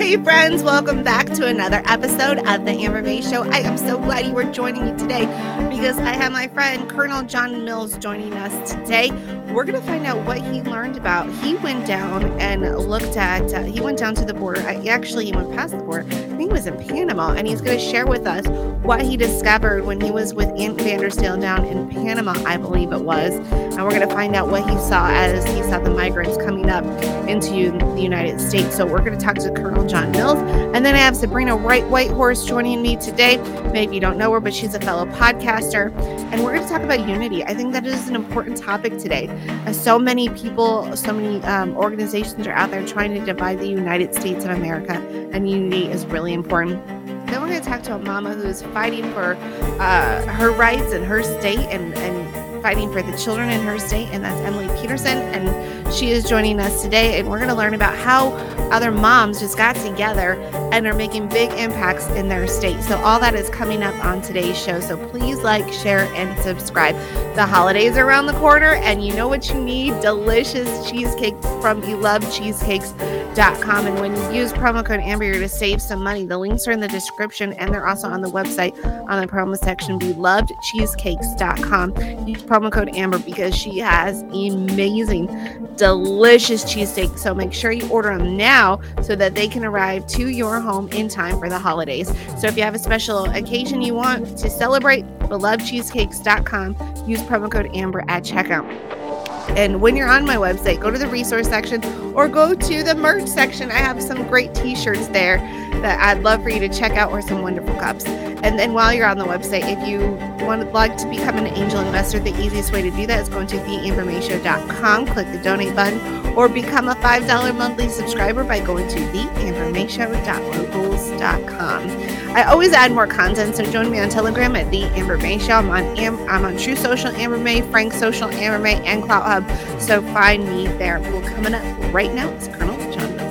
Hey friends, welcome back to another episode of the Amber May Show. I am so glad you were joining me today because I have my friend Colonel John Mills joining us today. We're going to find out what he learned about. He went down and looked at, he went down to the border. He went past the border. I think he was in Panama, and he's going to share with us what he discovered when he was with Aunt Vandersdale down in Panama, I believe it was. And we're going to find out what he saw as he saw the migrants coming up into the United States. So we're going to talk to Colonel John Mills. And then I have Sabrina Whitehorse joining me today. Maybe you don't know her, but she's a fellow podcaster. And we're going to talk about unity. I think that is an important topic today. So many people, so many organizations are out there trying to divide the United States of America. And unity is really important. Then we're going to talk to a mama who is fighting for her rights in her state and fighting for the children in her state, and that's Emily Peterson, and she is joining us today, and we're going to learn about how other moms just got together and are making big impacts in their state. So all that is coming up on today's show, so please like, share, and subscribe. The holidays are around the corner, and you know what you need: delicious cheesecake from belovedcheesecakes.com. And when you use promo code Amber, you're to save some money. The links are in the description, and they're also on the website on the promo section, belovedcheesecakes.com. Use promo code Amber because she has amazing, delicious cheesesteaks. So make sure you order them now so that they can arrive to your home in time for the holidays. So if you have a special occasion you want to celebrate, belovedcheesecakes.com. Use promo code Amber at checkout. And when you're on my website, go to the resource section or go to the merch section. I have some great t-shirts there that I'd love for you to check out, or some wonderful cups. And then while you're on the website, if you would like to become an angel investor, the easiest way to do that is going to theambermayshow.com, click the donate button, or become a $5 monthly subscriber by going to theambermayshow.locals.com. I always add more content, so join me on Telegram at The Amber May Show. I'm on True Social Amber May, Frank Social Amber May, and Clout Hub, so find me there. Well, coming up right now is Colonel John Mills.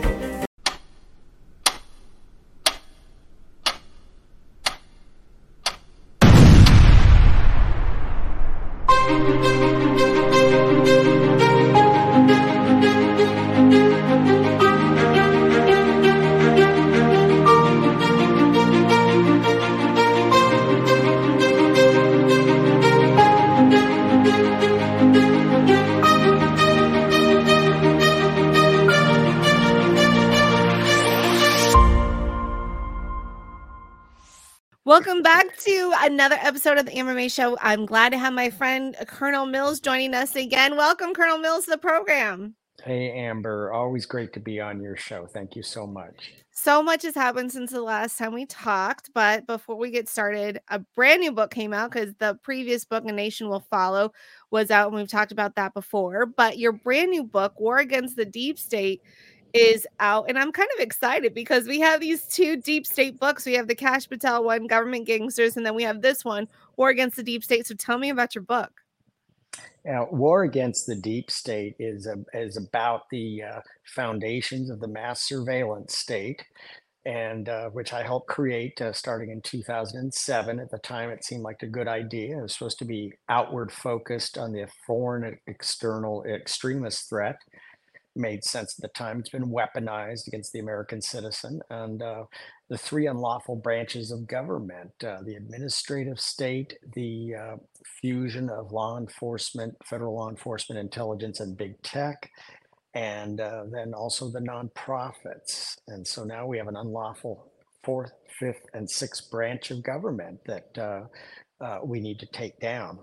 Welcome back to another episode of the Amber May Show. I'm glad to have my friend Colonel Mills joining us again. Welcome, Colonel Mills, to the program. Hey, Amber. Always great to be on your show. Thank you so much. So much has happened since the last time we talked, but before we get started, a brand new book came out because the previous book, A Nation Will Follow, was out, and we've talked about that before. But your brand new book, War Against the Deep State, is out, and I'm kind of excited because we have these two deep state books. We have the Kash Patel one, Government Gangsters, and then we have this one, War Against the Deep State. So tell me about your book. Now, War Against the Deep State is about the foundations of the mass surveillance state, and which I helped create starting in 2007. At the time, it seemed like a good idea. It was supposed to be outward focused on the foreign external extremist threat. Made sense at the time. It's been weaponized against the American citizen, and the three unlawful branches of government, the administrative state, the fusion of law enforcement, federal law enforcement, intelligence, and big tech, and then also the nonprofits. And so now we have an unlawful fourth, fifth, and sixth branch of government that we need to take down.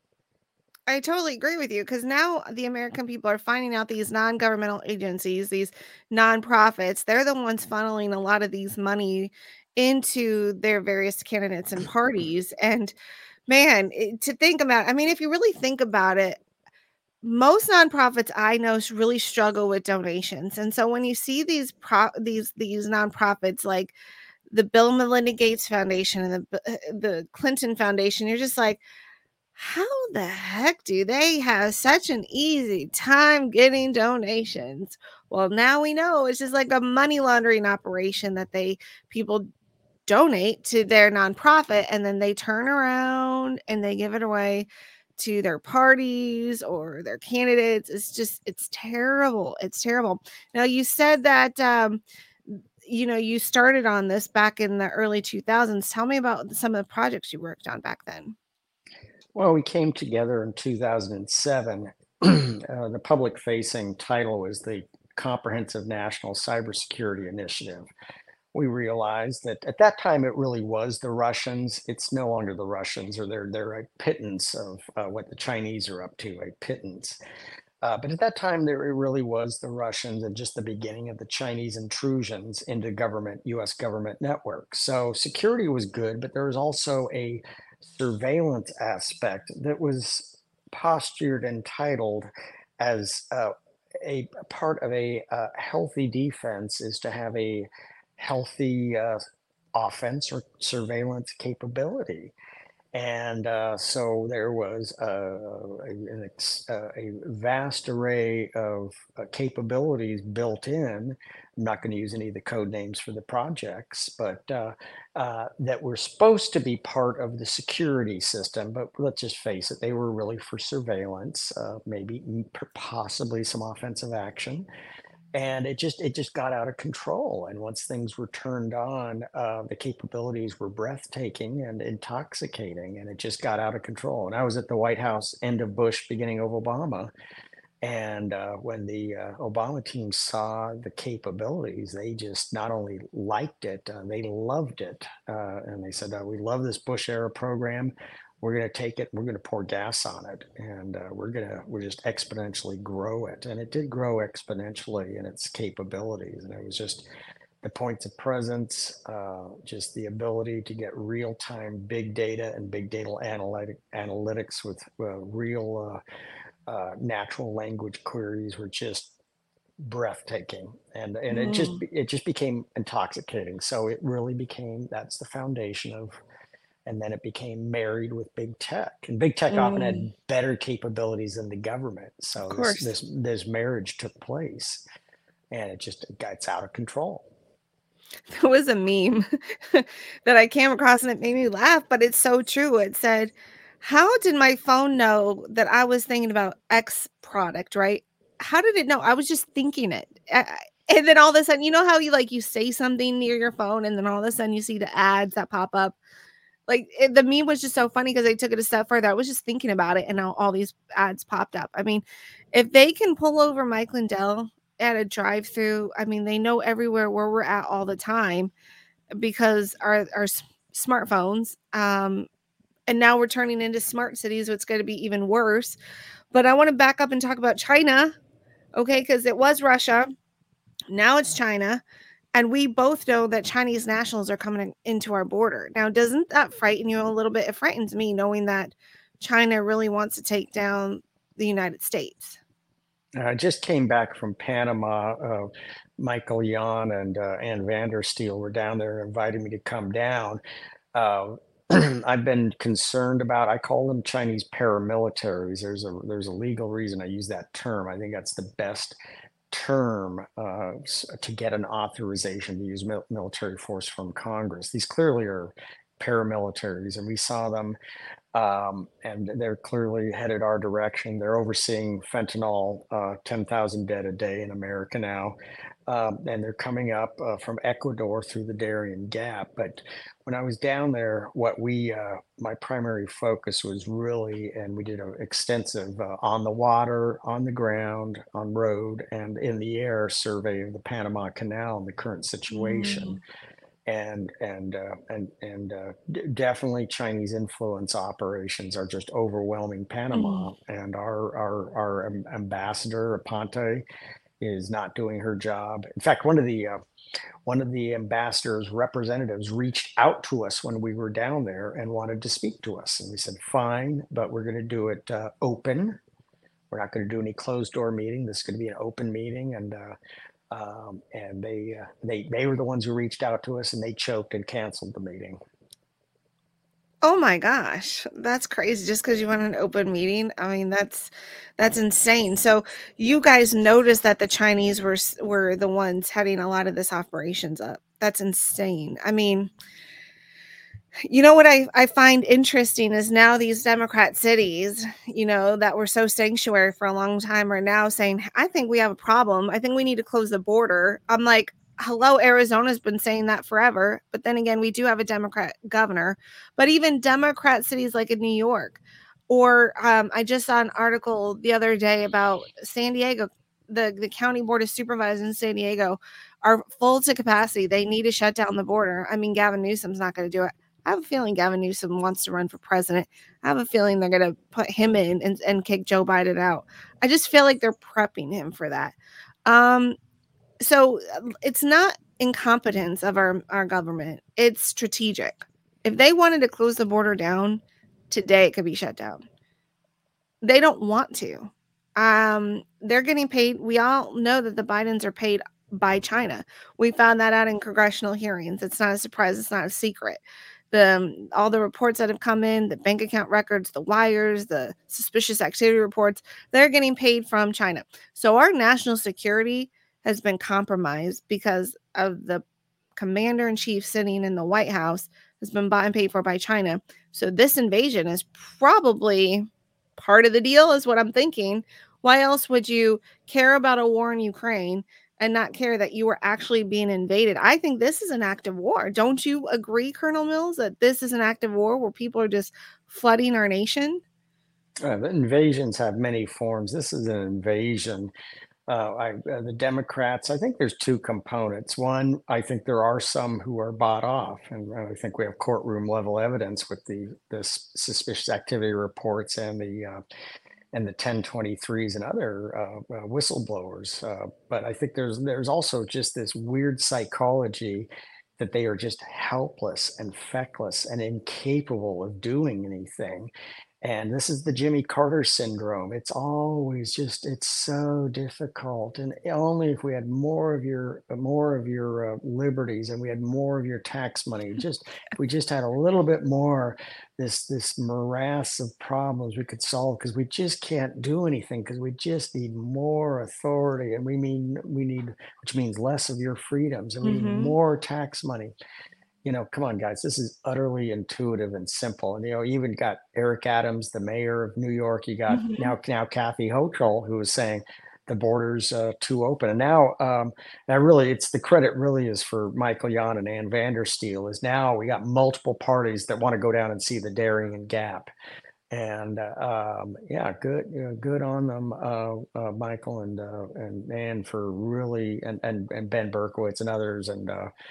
I totally agree with you, because now the American people are finding out these non-governmental agencies, these nonprofits, they're the ones funneling a lot of these money into their various candidates and parties. And man, to think about, I mean, if you really think about it, most nonprofits I know really struggle with donations. And so when you see these nonprofits like the Bill and Melinda Gates Foundation and the Clinton Foundation, you're just like, how the heck do they have such an easy time getting donations? Well, now we know it's just like a money laundering operation that people donate to their nonprofit, and then they turn around and they give it away to their parties or their candidates. It's terrible. It's terrible. Now, you said that you started on this back in the early 2000s. Tell me about some of the projects you worked on back then. Well, we came together in 2007. The public-facing title was the Comprehensive National Cybersecurity Initiative. We realized that at that time it really was the Russians. It's no longer the Russians, or they're a pittance of what the Chinese are up to, a pittance. But at that time, there it really was the Russians and just the beginning of the Chinese intrusions into U.S. government networks. So security was good, but there was also a surveillance aspect that was postured and titled as a part of a healthy defense is to have a healthy offense or surveillance capability. And so there was a vast array of capabilities built in. I'm not going to use any of the code names for the projects, but that were supposed to be part of the security system. But let's just face it, they were really for surveillance, maybe possibly some offensive action, and it just got out of control. And once things were turned on, the capabilities were breathtaking and intoxicating, and it just got out of control. And I was at the White House, end of Bush, beginning of Obama, and when the Obama team saw the capabilities, they just not only liked it, they loved it. And they said, "We love this Bush era program. We're going to take it. We're going to pour gas on it, and we're just exponentially grow it." And it did grow exponentially in its capabilities. And it was just the points of presence, just the ability to get real time big data and big data analytics with real natural language queries were just breathtaking, and Mm. it just became intoxicating. So it really became that's the foundation of, and then it became married with big tech, and big tech often Mm. had better capabilities than the government. Of So course. this marriage took place, and it just gets out of control. There was a meme that I came across and it made me laugh, but it's so true. It said, "How did my phone know that I was thinking about X product, right? How did it know? I was just thinking it." And then all of a sudden, you know how you say something near your phone and then all of a sudden you see the ads that pop up? The meme was just so funny because they took it a step further. I was just thinking about it and now all these ads popped up. I mean, if they can pull over Mike Lindell at a drive-through, I mean, they know everywhere where we're at all the time because our smartphones. And now we're turning into smart cities, so it's going to be even worse. But I want to back up and talk about China, okay? Because it was Russia, now it's China, and we both know that Chinese nationals are coming into our border. Now, doesn't that frighten you a little bit? It frightens me knowing that China really wants to take down the United States. I just came back from Panama. Michael Yon and Ann Vandersteel were down there, invited me to come down. Uh, I've been concerned about, I call them Chinese paramilitaries. There's a legal reason I use that term. I think that's the best term to get an authorization to use military force from Congress. These clearly are paramilitaries, and we saw them, and they're clearly headed our direction. They're overseeing fentanyl, 10,000 dead a day in America now, and they're coming up from Ecuador through the Darien Gap. But when I was down there, my primary focus was really, and we did an extensive on the water, on the ground, on road, and in the air survey of the Panama Canal and the current situation. Mm. Definitely Chinese influence operations are just overwhelming Mm. Panama, and our ambassador Aponte is not doing her job. In fact, one of the ambassador's representatives reached out to us when we were down there and wanted to speak to us, and we said, "Fine, but we're going to do it open. We're not going to do any closed door meeting. This is going to be an open meeting." And they were the ones who reached out to us, and they choked and canceled the meeting. Oh my gosh, that's crazy just because you want an open meeting. I mean, that's insane. So you guys noticed that the Chinese were the ones heading a lot of this operations up. That's insane. I mean, you know what I find interesting is now these Democrat cities, that were so sanctuary for a long time are now saying, I think we have a problem. I think we need to close the border. I'm like, hello, Arizona's been saying that forever. But then again, we do have a Democrat governor. But even Democrat cities like in New York, or I just saw an article the other day about San Diego. The county board of supervisors in San Diego are full to capacity. They need to shut down the border. I mean, Gavin Newsom's not going to do it. I have a feeling Gavin Newsom wants to run for president. I have a feeling they're going to put him in and kick Joe Biden out. I just feel like they're prepping him for that. So it's not incompetence of our government. It's strategic. If they wanted to close the border down today, it could be shut down. They don't want to. They're getting paid. We all know that the Bidens are paid by China. We found that out in congressional hearings. It's not a surprise. It's not a secret. All the reports that have come in, the bank account records, the wires, the suspicious activity reports, they're getting paid from China. So our national security has been compromised because of the commander-in-chief sitting in the White House has been bought and paid for by China. So this invasion is probably part of the deal, is what I'm thinking. Why else would you care about a war in Ukraine and not care that you were actually being invaded? I think this is an act of war. Don't you agree, Colonel Mills, that this is an act of war where people are just flooding our nation? The invasions have many forms. This is an invasion. The Democrats, I think there's two components. One, I think there are some who are bought off, and I think we have courtroom level evidence with the suspicious activity reports and the 1023s and other whistleblowers. But I think there's also just this weird psychology that they are just helpless and feckless and incapable of doing anything. And this is the Jimmy Carter syndrome. It's always just, it's so difficult. And only if we had more of your liberties, and we had more of your tax money, just if we just had a little bit more, this morass of problems we could solve, because we just can't do anything, because we just need more authority, and we need, which means less of your freedoms, and we need more tax money. Come on, guys, this is utterly intuitive and simple. And, you even got Eric Adams, the mayor of New York. You got now Kathy Hochul, who is saying the border's too open. And now, it's the credit really is for Michael Yon and Ann Vandersteel, is now we got multiple parties that want to go down and see the Darien Gap. And good on them, Michael and Ann, for really, and Ben Berkowitz and others, and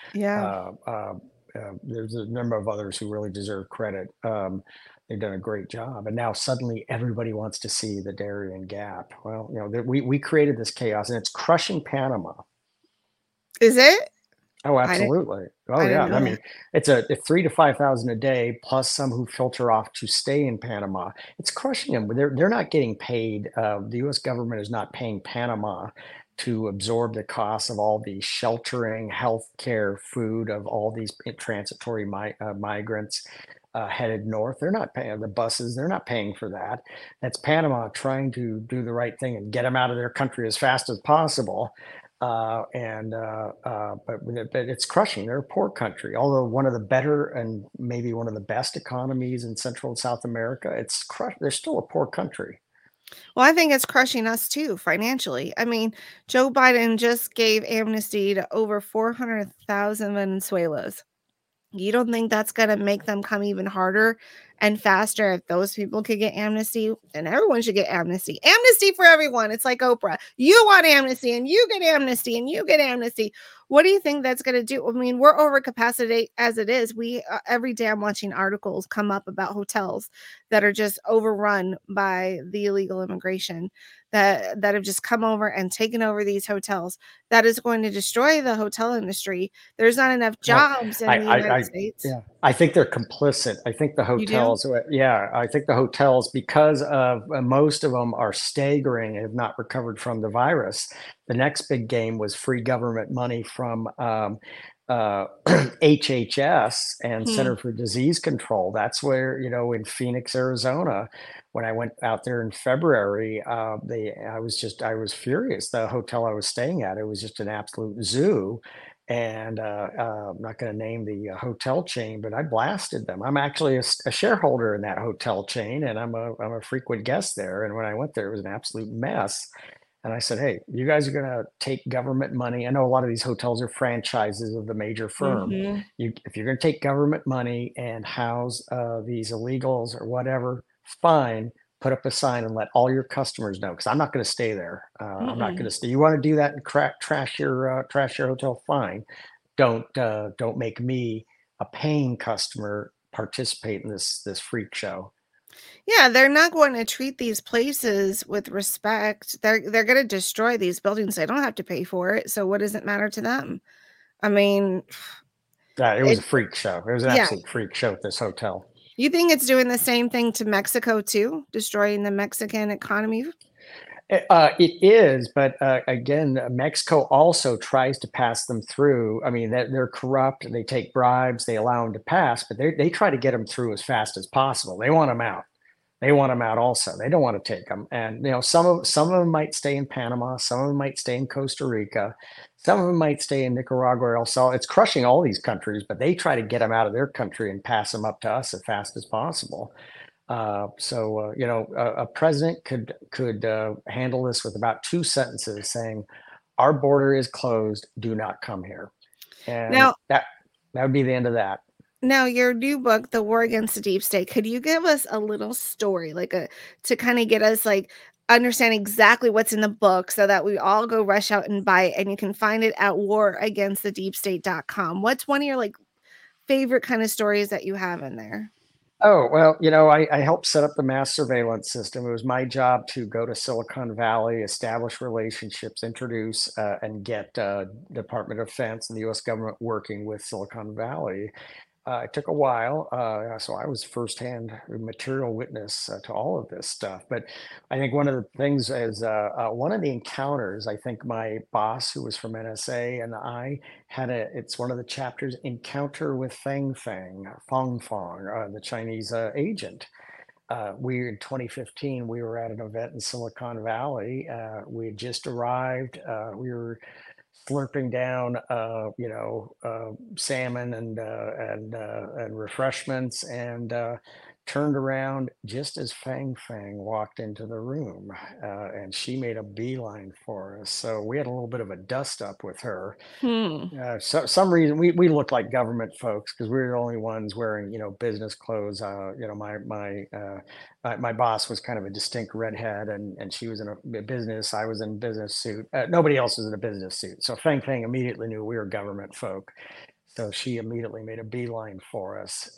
there's a number of others who really deserve credit. They've done a great job, and now suddenly everybody wants to see the Darien Gap. Well, we created this chaos, and it's crushing Panama. Is it? Oh, absolutely. Oh, yeah. I mean, it's a 3,000 to 5,000 a day, plus some who filter off to stay in Panama. It's crushing them. They're not getting paid. The U.S. government is not paying Panama to absorb the costs of all the sheltering, healthcare, food of all these transitory migrants headed north. They're not paying the buses. They're not paying for that. That's Panama trying to do the right thing and get them out of their country as fast as possible. But it's crushing. They're a poor country, although one of the better and maybe one of the best economies in Central and South America. It's crushed. They're still a poor country. Well, I think it's crushing us too financially. I mean, Joe Biden just gave amnesty to over 400,000 Venezuelans. You don't think that's going to make them come even harder and faster? If those people could get amnesty, then everyone should get amnesty. Amnesty for everyone. It's like Oprah. You want amnesty, and you get amnesty, and you get amnesty. What do you think that's going to do? I mean, we're over capacity as it is. We every day I'm watching articles come up about hotels that are just overrun by the illegal immigration that have just come over and taken over these hotels. That is going to destroy the hotel industry. There's not enough jobs in the United States. Yeah, I think they're complicit. I think the hotels, I think the hotels, because of most of them are staggering and have not recovered from the virus. The next big game was free government money from HHS and Center for Disease Control. That's where, in Phoenix, Arizona, when I went out there in February, I was furious. The hotel I was staying at, it was just an absolute zoo. And I'm not going to name the hotel chain, but I blasted them. I'm actually a shareholder in that hotel chain, and I'm a frequent guest there. And when I went there, it was an absolute mess. And I said, hey, you guys are going to take government money. I know a lot of these hotels are franchises of the major firm. Mm-hmm. If you're going to take government money and house these illegals or whatever, fine, put up a sign and let all your customers know, because I'm not going to stay there. I'm not going Mm-mm. to stay. You want to do that and trash your hotel? Fine. Don't make me, a paying customer, participate in this freak show. Yeah, they're not going to treat these places with respect. They're going to destroy these buildings. They don't have to pay for it. So what does it matter to them? I mean, It was it a freak show. It was an yeah. absolute freak show at this hotel. You think it's doing the same thing to Mexico too, destroying the Mexican economy? It is, but again, Mexico also tries to pass them through. I mean, they're corrupt. They take bribes. They allow them to pass, but they try to get them through as fast as possible. They want them out. They want them out also. They don't want to take them. And some of them might stay in Panama. Some of them might stay in Costa Rica. Some of them might stay in Nicaragua or El Salvador. It's crushing all these countries, but they try to get them out of their country and pass them up to us as fast as possible. A president could handle this with about 2 sentences, saying, "Our border is closed. Do not come here," and Now, that would be the end of that. now your new book, The War Against the Deep State, could you give us a little story, like a to kind of get us like understand exactly what's in the book so that we all go rush out and buy it and you can find it at waragainstthedeepstate.com. What's one of your like favorite kind of stories that you have in there? Oh, well, I helped set up the mass surveillance system. It was my job to go to Silicon Valley, establish relationships, introduce and get Department of Defense and the U.S. government working with Silicon Valley. It took a while, so I was firsthand material witness to all of this stuff. But I think one of the things is one of the encounters. I think my boss, who was from NSA, and I had it's one of the chapters, encounter with Fang Fong, the Chinese agent. We in 2015, we were at an event in Silicon Valley. We had just arrived. We were slurping down, salmon and refreshments, and turned around just as Fang walked into the room, and she made a beeline for us. So we had a little bit of a dust up with her. Hmm. So some reason we looked like government folks because we were the only ones wearing business clothes. My boss was kind of a distinct redhead, and she was in a business. I was in business suit. Nobody else was in a business suit. So Fang immediately knew we were government folk. So she immediately made a beeline for us,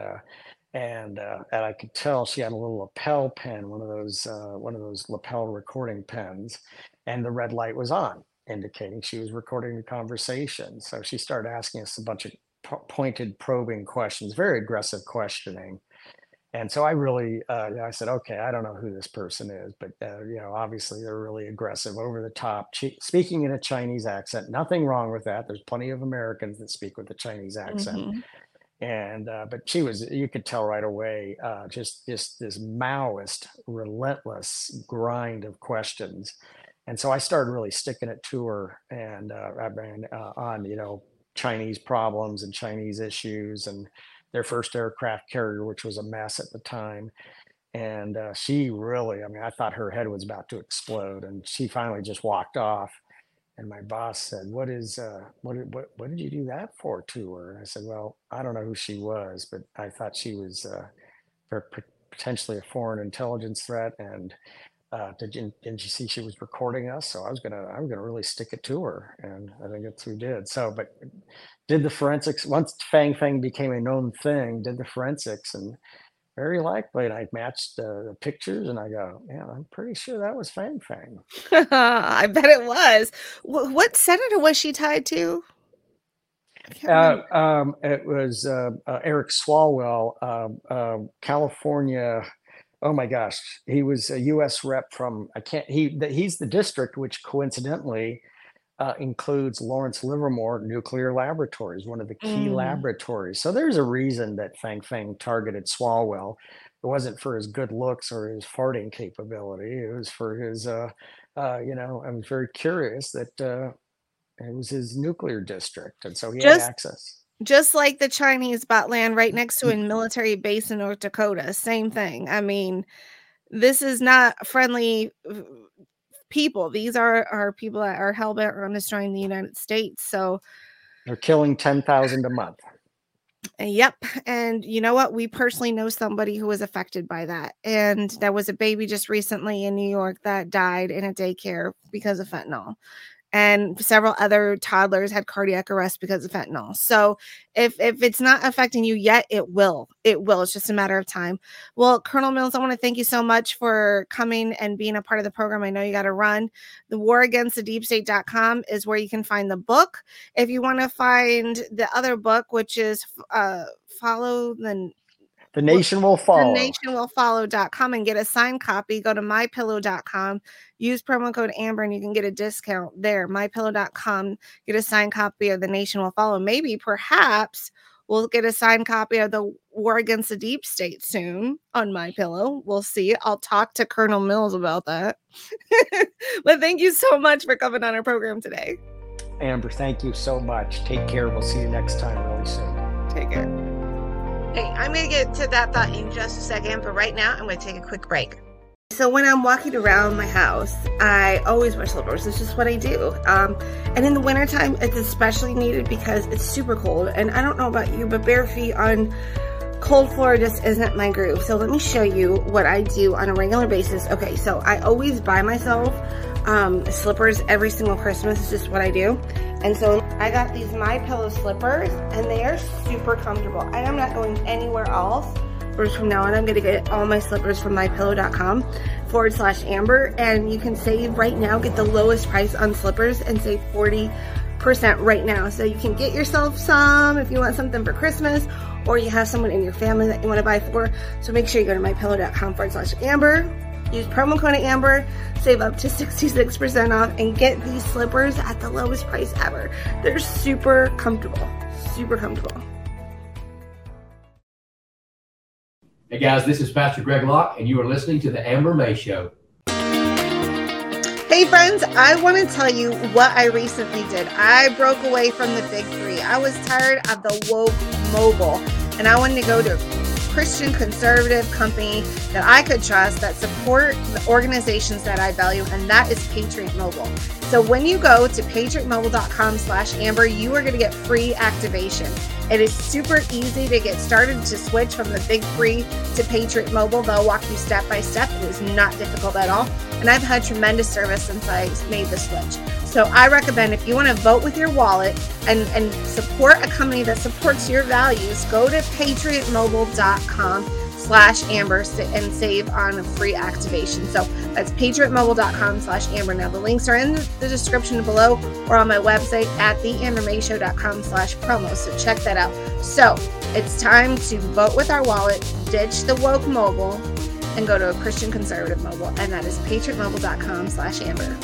and I could tell she had a little lapel pen, one of those lapel recording pens, and the red light was on, indicating she was recording the conversation. So she started asking us a bunch of pointed, probing questions, very aggressive questioning. And so I really, I said, okay, I don't know who this person is, but obviously they're really aggressive, over the top, speaking in a Chinese accent. Nothing wrong with that. There's plenty of Americans that speak with a Chinese accent. Mm-hmm. And but she was, you could tell right away, just this Maoist, relentless grind of questions. And so I started really sticking it to her, and I ran on Chinese problems and Chinese issues, and their first aircraft carrier, which was a mess at the time. And she really, I mean, I thought her head was about to explode, and she finally just walked off. And my boss said, what did you do that for to her?" And I said, "Well, I don't know who she was, but I thought she was potentially a foreign intelligence threat. And didn't you see she was recording us? So I'm gonna really stick it to her." And I think that's what we did. So, but did the forensics once Fang became a known thing. Did the forensics, and very likely, and I matched the pictures, and I go, "Yeah, I'm pretty sure that was Fang." I bet it was. What senator was she tied to? I can't remember. It was Eric Swalwell, California. Oh my gosh, he was a U.S. rep from, I can't. He's the district which coincidentally includes Lawrence Livermore Nuclear Laboratories, one of the key Mm. laboratories. So there's a reason that Fang targeted Swalwell. It wasn't for his good looks or his farting capability. It was for his, I was very curious that it was his nuclear district, and so he had Just access. just like the Chinese bought land right next to a military base in North Dakota, same thing. I mean, this is not friendly people. These are people that are hell-bent on destroying the United States. So they're killing 10,000 a month. Yep. And you know what? We personally know somebody who was affected by that. And there was a baby just recently in New York that died in a daycare because of fentanyl. And several other toddlers had cardiac arrest because of fentanyl. So if it's not affecting you yet, it will. It will. It's just a matter of time. Well, Colonel Mills, I want to thank you so much for coming and being a part of the program. I know you got to run. The waragainstthedeepstate.com is where you can find the book. If you want to find the other book, which is Follow The Nation Will Follow. TheNationWillFollow.com and get a signed copy. Go to MyPillow.com. Use promo code Amber and you can get a discount there. MyPillow.com. Get a signed copy of The Nation Will Follow. Maybe, perhaps, we'll get a signed copy of The War Against the Deep State soon on MyPillow. We'll see. I'll talk to Colonel Mills about that. But thank you so much for coming on our program today. Amber, thank you so much. Take care. We'll see you next time really soon. Take care. Hey, I'm going to get to that thought in just a second, but right now I'm going to take a quick break. So when I'm walking around my house, I always wear slippers. It's just what I do. And in the wintertime, it's especially needed because it's super cold. And I don't know about you, but bare feet on cold floor just isn't my groove. So let me show you what I do on a regular basis. Okay, so I always buy myself slippers every single Christmas. It's just what I do. And so I got these MyPillow slippers and they are super comfortable. I am not going anywhere else. From now on, I'm going to get all my slippers from mypillow.com/Amber. And you can save right now, get the lowest price on slippers and save 40% right now. So you can get yourself some if you want something for Christmas or you have someone in your family that you want to buy for. So make sure you go to mypillow.com/Amber. Use promo code Amber, save up to 66% off, and get these slippers at the lowest price ever. They're super comfortable, super comfortable. Hey guys, this is Pastor Greg Locke, and you are listening to The Amber May Show. Hey friends, I want to tell you what I recently did. I broke away from the big three. I was tired of the woke mobile, and I wanted to go to Christian conservative company that I could trust, that support the organizations that I value, and that is Patriot Mobile. So when you go to patriotmobile.com/Amber, you are going to get free activation. It is super easy to get started to switch from the big three to Patriot Mobile. They'll walk you step by step. It is not difficult at all. And I've had tremendous service since I made the switch. So I recommend, if you want to vote with your wallet and support a company that supports your values, go to patriotmobile.com/Amber and save on a free activation. So that's patriotmobile.com/Amber. Now the links are in the description below or on my website at theambermayshow.com/promo. So check that out. So it's time to vote with our wallet, ditch the woke mobile, and go to a Christian conservative mobile. And that is patriotmobile.com/Amber.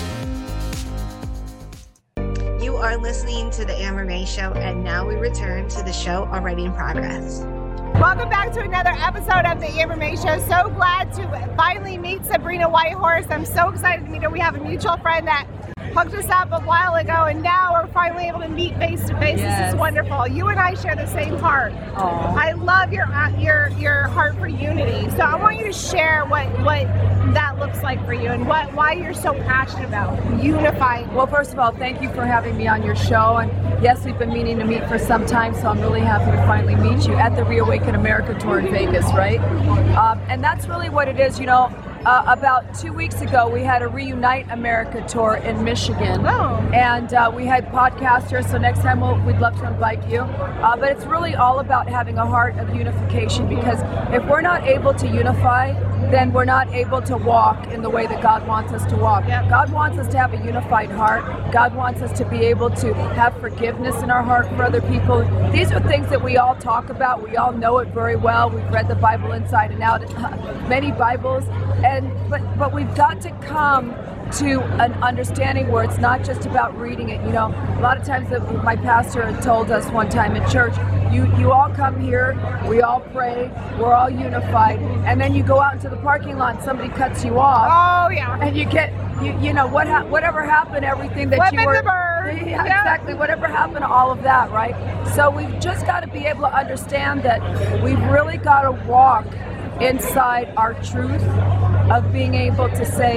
You are listening to The Amber May Show, and now we return to the show already in progress. Welcome back to another episode of The Amber May Show. So glad to finally meet Sabrina Whitehorse. I'm so excited to meet her. We have a mutual friend that hooked us up a while ago, and now we're finally able to meet face to face. Yes. This is wonderful. You and I share the same heart. Aww. I love your heart for unity. So I want you to share what that looks like for you and why you're so passionate about unifying. Well, first of all, thank you for having me on your show. And yes, we've been meaning to meet for some time, so I'm really happy to finally meet you at the Reawaken America tour in Vegas, right? And that's really what it is. You know, about 2 weeks ago, we had a Reunite America tour in Michigan. Oh. And we had podcasters, so next time we'd love to invite you. But it's really all about having a heart of unification, because if we're not able to unify, then we're not able to walk in the way that God wants us to walk. Yep. God wants us to have a unified heart. God wants us to be able to have forgiveness in our heart for other people. These are things that we all talk about. We all know it very well. We've read the Bible inside and out, many Bibles. But we've got to come to an understanding where it's not just about reading it. You know, a lot of times my pastor had told us one time in church, you all come here, we all pray, we're all unified, and then you go out into the parking lot and somebody cuts you off. Oh yeah. And you get, you know, whatever happened, everything that Weapon you were. to burn. Yeah, exactly. Whatever happened to all of that, right? So we've just got to be able to understand that we've really got to walk inside our truth of being able to say,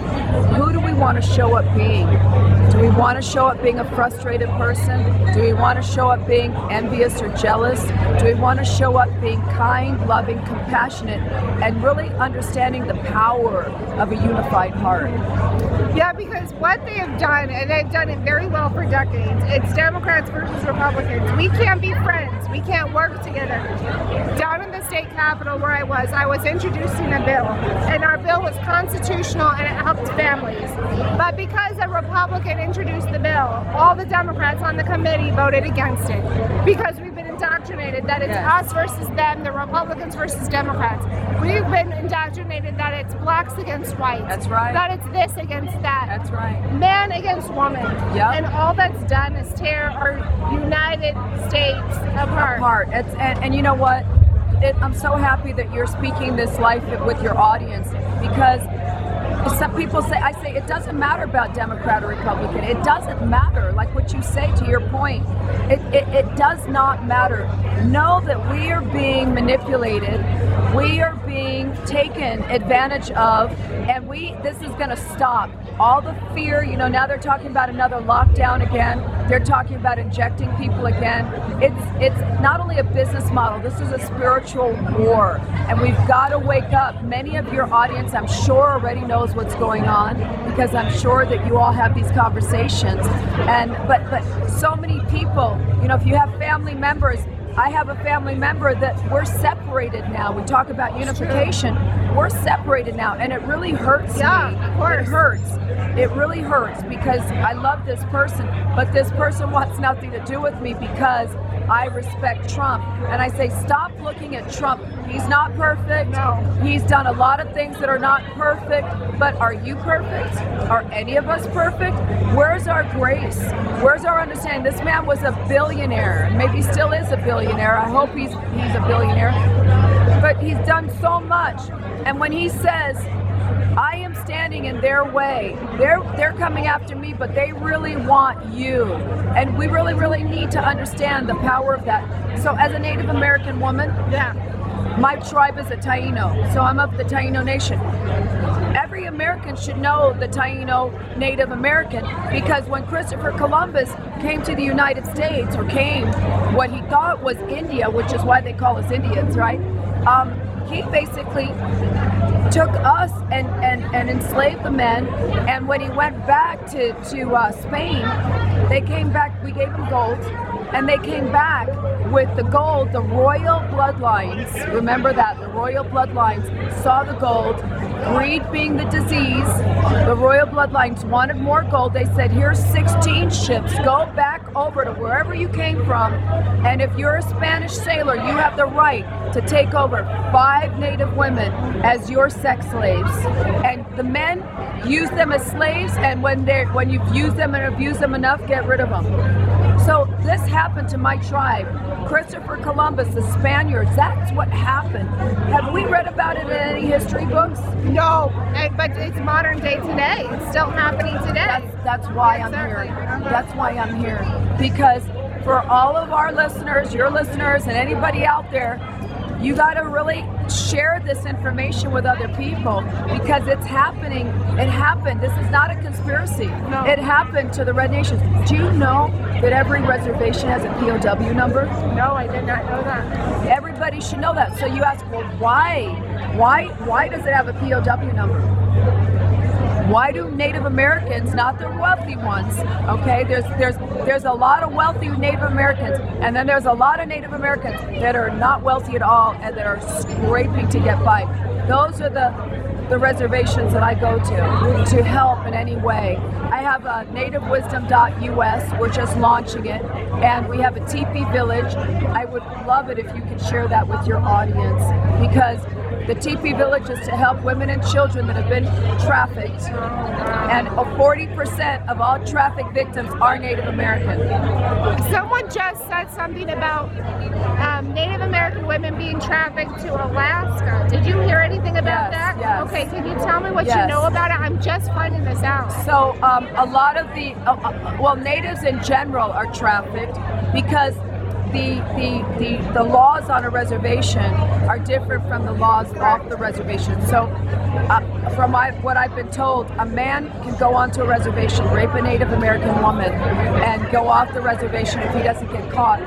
who do we want to show up being? Do we want to show up being a frustrated person? Do we want to show up being envious or jealous? Do we want to show up being kind, loving, compassionate, and really understanding the power of a unified heart? Yeah, because what they have done, and they've done it very well for decades, it's Democrats versus Republicans. We can't be friends. We can't work together. Down in the state capitol where I was introducing a bill, and our bill was constitutional and it helped families. But because a Republican introduced the bill, all the Democrats on the committee voted against it because we've been indoctrinated that it's us versus them, the Republicans versus Democrats. We've been indoctrinated that it's blacks against whites. That's right. That it's this against that. That's right. Man against woman. Yep. And all that's done is tear our United States apart. And you know what? I'm so happy that you're speaking this life with your audience, because some people say, it doesn't matter about Democrat or Republican. It doesn't matter. Like what you say, to your point, it does not matter. Know that we are being manipulated. We are being taken advantage of, and this is going to stop. All the fear, now they're talking about another lockdown again. They're talking about injecting people again. It's not only a business model, this is a spiritual war, and we've got to wake up. Many of your audience, I'm sure, already knows what's going on, because I'm sure that you all have these conversations. But so many people, if you have family members, I have a family member that we're separated now. We talk about unification. We're separated now, and it really hurts me. Of course. It hurts. It really hurts, because I love this person, but this person wants nothing to do with me because I respect Trump. And I say, stop looking at Trump. He's not perfect. No. He's done a lot of things that are not perfect, but are you perfect? Are any of us perfect? Where's our grace? Where's our understanding? This man was a billionaire, and maybe still is a billionaire. I hope he's a billionaire. But he's done so much. And when he says, I am standing in their way, they're coming after me, but they really want you. And we really, really need to understand the power of that. So as a Native American woman, my tribe is a Taino, so I'm of the Taino Nation. Every American should know the Taino Native American, because when Christopher Columbus came to the United States, or came what he thought was India, which is why they call us Indians, right? He basically took us and enslaved the men, and when he went back to Spain, they came back, we gave them gold, and they came back with the gold. The royal bloodlines, remember that, the royal bloodlines saw the gold, greed being the disease, the royal bloodlines wanted more gold. They said, here's 16 ships, go back over to wherever you came from, and if you're a Spanish sailor, you have the right to take over 5 Native women as your sex slaves. And the men use them as slaves, and when you've used them and abused them enough, get rid of them. So this happened to my tribe. Christopher Columbus, the Spaniards, that's what happened. Have we read about it in any history books? No, but it's modern day today. It's still happening today. That's why I'm here. That's why I'm here. Because for all of our listeners, your listeners, and anybody out there, you got to really share this information with other people, because it's happening. It happened. This is not a conspiracy. No. It happened to the Red Nations. Do you know that every reservation has a POW number? No, I did not know that. Everybody should know that. So you ask, well, why? Why does it have a POW number? Why do Native Americans, not the wealthy ones, okay? There's a lot of wealthy Native Americans, and then there's a lot of Native Americans that are not wealthy at all and that are scraping to get by. Those are the reservations that I go to help in any way. I have a nativewisdom.us, we're just launching it, and we have a teepee village. I would love it if you could share that with your audience, because the teepee village is to help women and children that have been trafficked, and 40% of all traffic victims are Native American. Someone just said something about Native American women being trafficked to Alaska. Did you hear anything about that? Yes. Okay, can you tell me what you know about it? I'm just finding this out. So a lot of the, natives in general are trafficked because the laws on a reservation are different from the laws off the reservation. So from what I've been told, a man can go onto a reservation, rape a Native American woman, and go off the reservation. If he doesn't get caught,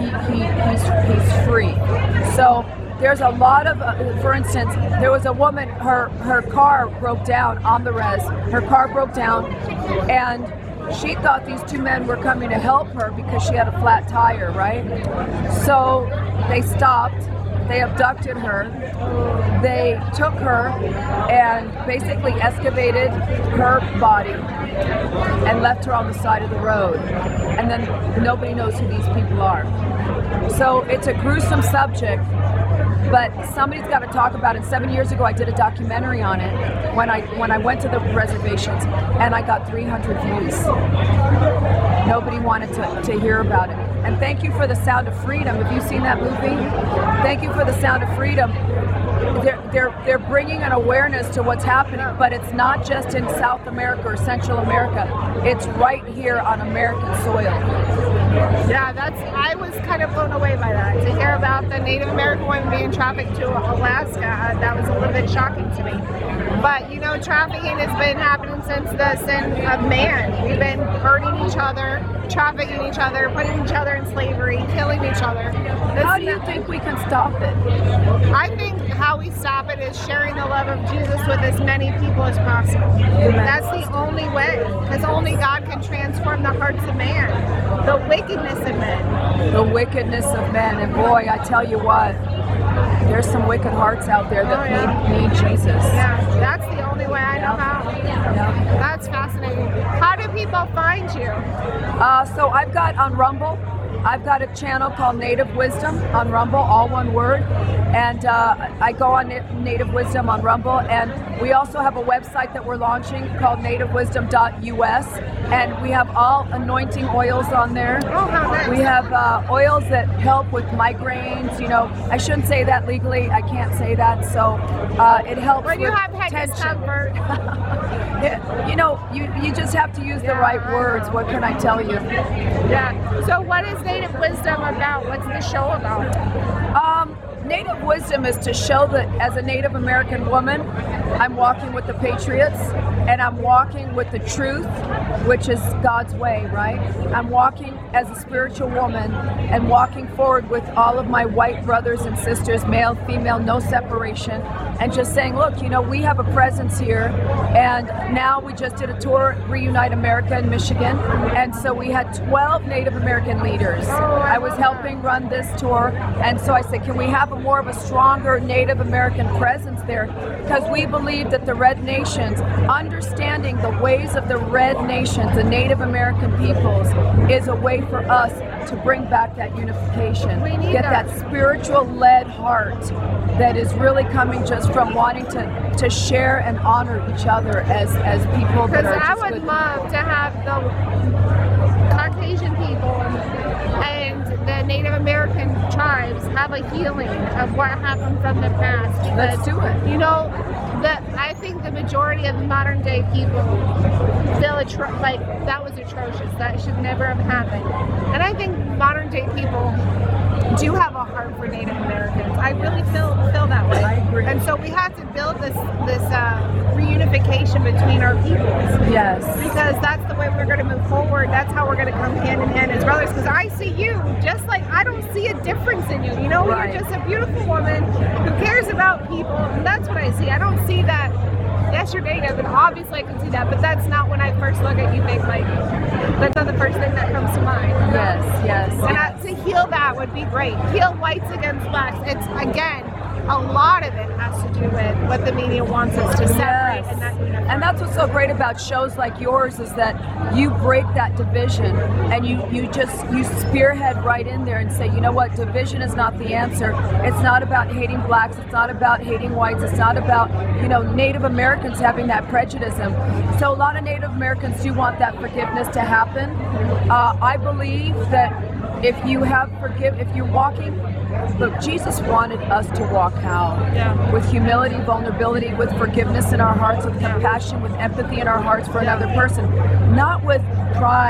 he's free. So there's a lot of, for instance, there was a woman, her car broke down on the res. Her car broke down, and she thought these two men were coming to help her because she had a flat tire, right? So they stopped, they abducted her, they took her and basically excavated her body and left her on the side of the road. And then nobody knows who these people are. So it's a gruesome subject, but somebody's got to talk about it. 7 years ago, I did a documentary on it when I went to the reservations, and I got 300 views. Nobody wanted to hear about it. And thank you for The Sound of Freedom. Have you seen that movie? Thank you for The Sound of Freedom. They're bringing an awareness to what's happening, but it's not just in South America or Central America. It's right here on American soil. Yeah, I was kind of blown away by that. To hear about the Native American women being trafficked to Alaska, that was a little bit shocking to me. But you know, trafficking has been happening since the sin of man. We've been hurting each other, trafficking each other, putting each other in slavery, killing each other. How do you think we can stop it? I think how we stop it is sharing the love of Jesus with as many people as possible. That's the only way, because only God can transform the hearts of man, the wickedness of men. The wickedness of men, and boy, I tell you what, there's some wicked hearts out there that need Jesus. Yeah, that's the only way I know how. Yeah. That's fascinating. How do people find you? So I've got on Rumble, I've got a channel called Native Wisdom on Rumble, all one word. And I go on Native Wisdom on Rumble. And we also have a website that we're launching called nativewisdom.us. And we have all anointing oils on there. Oh, how nice. We have oils that help with migraines. You know, I shouldn't say that legally. I can't say that. So it helps When you with have head tension. discomfort. You know, you just have to use the right words. What can I tell you? Yeah. So what is Native Wisdom about? What's the show about? Native Wisdom is to show that as a Native American woman, I'm walking with the Patriots, and I'm walking with the truth, which is God's way, right? I'm walking as a spiritual woman and walking forward with all of my white brothers and sisters, male, female, no separation, and just saying, look, you know, we have a presence here, and now we just did a tour, Reunite America in Michigan, and so we had 12 Native American leaders. I was helping run this tour, and so I said, can we have more of a stronger Native American presence there? Because we believe that the Red Nations, understanding the ways of the Red Nations, the Native American peoples, is a way for us to bring back that unification. We need Get that spiritual-led heart that is really coming just from wanting to share and honor each other as people that are Because I just would good love people. to have the Caucasian people and the Native American tribes have a healing of what happened from the past. Let's do it. You know, I think the majority of modern day people feel like that was atrocious. That should never have happened. And I think modern day people do have a heart for Native Americans. I really feel that way. I agree. And so we have to build this reunification between our peoples. Yes. Because that's the way we're going to move forward. That's how we're going to come hand in hand as brothers. Because I see you just like I don't see a difference in you. You know, Right. You're just a beautiful woman who cares about people. And that's what I see. I don't see that. Yes, you're Native, and obviously I can see that. But that's not when I first look at you. Think like that's not the first thing that comes to mind. Yes. And to heal that would be great. Heal whites against blacks. It's again. A lot of it has to do with what the media wants us to separate Yes. and not unify. And that's what's so great about shows like yours is that you break that division and you spearhead right in there and say, you know what, division is not the answer. It's not about hating blacks. It's not about hating whites. It's not about, you know, Native Americans having that prejudice. So a lot of Native Americans do want that forgiveness to happen. I believe that if you're walking, look, Jesus wanted us to walk how? Yeah. With humility, vulnerability, with forgiveness in our hearts, with compassion, with empathy in our hearts for another person. Not with pride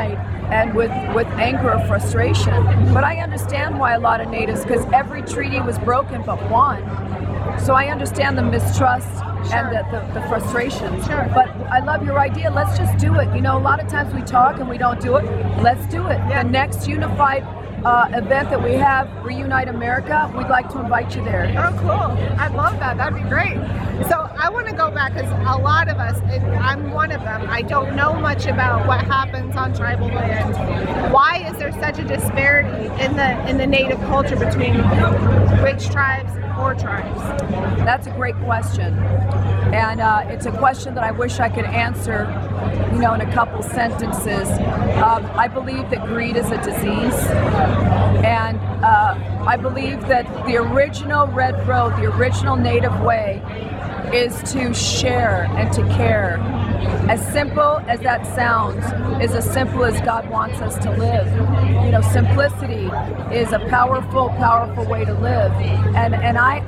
and with anger or frustration. But I understand why a lot of natives, because every treaty was broken but one. So I understand the mistrust and the frustration. Sure. But I love your idea. Let's just do it. You know, a lot of times we talk and we don't do it. Let's do it. Yeah. The next unified event that we have, Reunite America, we'd like to invite you there. Oh, cool. I love that. That'd be great. So I want to go back because a lot of us, and I'm one of them, I don't know much about what happens on tribal land. Why is there such a disparity in the native culture between rich tribes and poor tribes? That's a great question. And it's a question that I wish I could answer, you know, in a couple sentences. I believe that greed is a disease. And I believe that the original Red Road, the original native way, is to share and to care. As simple as that sounds, is as simple as God wants us to live. You know, simplicity is a powerful, powerful way to live. And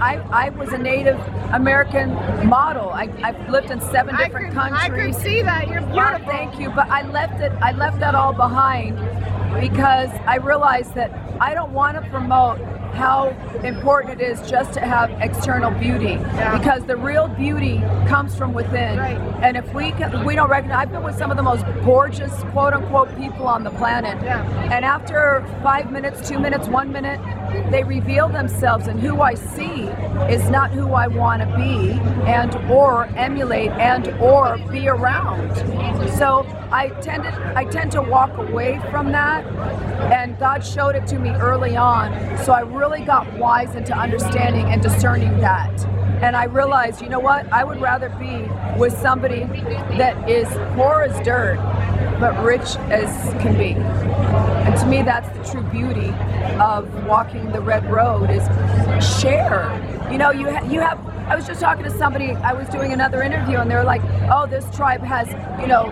I was a Native American model. I've lived in 7 different countries. I could see that. You're beautiful. Thank you. But I left that all behind because I realized that I don't want to promote how important it is just to have external beauty, because the real beauty comes from within. Right. And if we don't recognize, I've been with some of the most gorgeous, quote unquote, people on the planet. Yeah. And after 5 minutes, 2 minutes, 1 minute, they reveal themselves, and who I see is not who I want to be and or emulate and or be around. So I tend to walk away from that, and God showed it to me early on. So I really got wise into understanding and discerning that. And I realized, you know what? I would rather be with somebody that is poor as dirt, but rich as can be. And to me, that's the true beauty of walking the Red Road, is share. You know, you have, I was just talking to somebody, I was doing another interview, and they're like, oh, this tribe has, you know,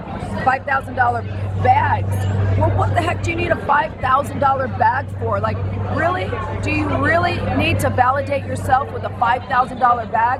$5,000 bags. Well, what the heck do you need a $5,000 bag for? Like, really? Do you really need to validate yourself with a $5,000 bag?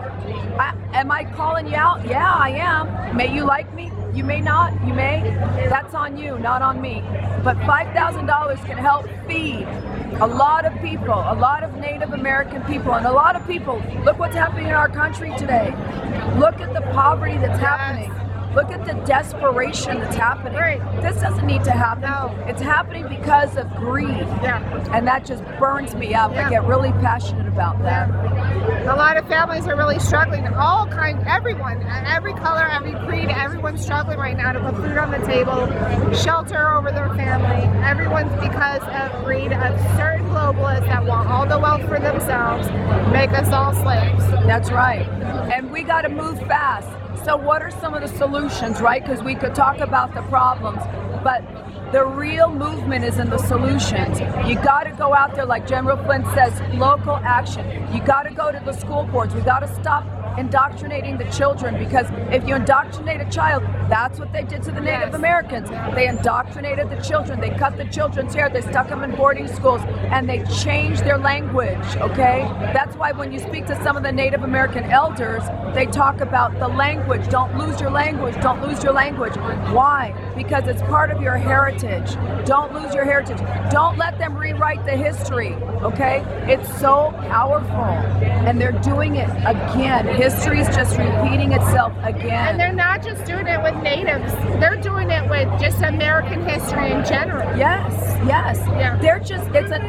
Am I calling you out? Yeah, I am. May you like me? You may not. You may. That's on you, not on me. But $5,000 can help feed a lot of people, a lot of Native American people, and a lot of people. Look what's happening in our country today. Look at the poverty that's happening. Look at the desperation that's happening. Right. This doesn't need to happen. No. It's happening because of greed. Yeah. And that just burns me up. Yeah. I get really passionate about that. Yeah. A lot of families are really struggling. All kinds, everyone, every color, every creed, everyone's struggling right now to put food on the table, shelter over their family. Everyone's because of greed of certain globalists that want all the wealth for themselves, make us all slaves. That's right. And we got to move fast. So what are some of the solutions, right? Because we could talk about the problems, but the real movement is in the solutions. You got to go out there, like General Flynn says, local action. You got to go to the school boards. We got to stop indoctrinating the children, because if you indoctrinate a child, that's what they did to the Native Americans. They indoctrinated the children. They cut the children's hair. They stuck them in boarding schools, and they changed their language, okay? That's why when you speak to some of the Native American elders, they talk about the language. Don't lose your language. Don't lose your language. Why? Because it's part of your heritage. Don't lose your heritage. Don't let them rewrite the history, okay? It's so powerful, and they're doing it again. History is just repeating itself again. And they're not just doing it with natives. They're doing it with just American history in general. Yes, yes. Yeah. They're just,